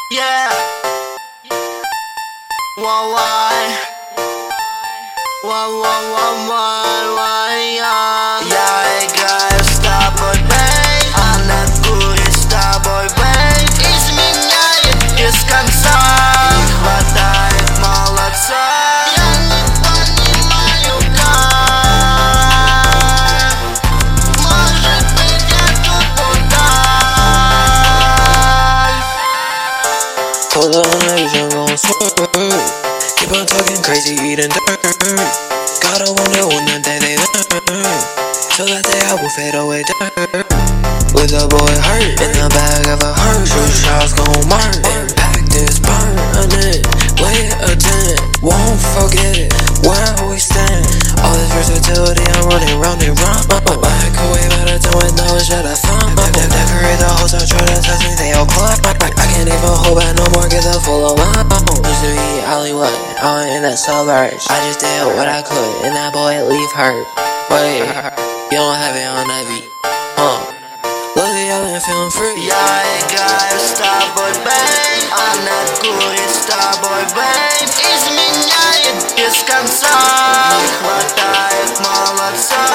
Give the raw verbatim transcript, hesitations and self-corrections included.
Yeah. Why, why? Why, why, why, why, why, yeah. Я играю с тобой, бэй, она курит с тобой, бэй. Изменяет без конца, не хватает молодца. Я не понимаю, как. Может быть, я тут удар. Pull up on that bitch, I'm gon' swerve. Keep on talking crazy, eating dirt. Gotta wonder when the day they learn. So that they I will fade away dirt. With a boy hurt in the bag of a hearse. Your shots gon' burn. Impact is permanent. Lay a tent, won't forget where we stand. All this versatility, I'm running round and round. Microwave out of time with knowledge that I found. Decorate the hoes, I try to touch me, they all climb. I can't even hold back no more, get the full amount. Used to be Hollywood, I went in the suburbs. I just did what I could, and that boy leave hurt. Wait, you don't have it on that beat, huh? Look at y'all and feeling free. Я играю с тобой, бэй, она курит с тобой, бэй. Изменяет без конца, не хватает молодца.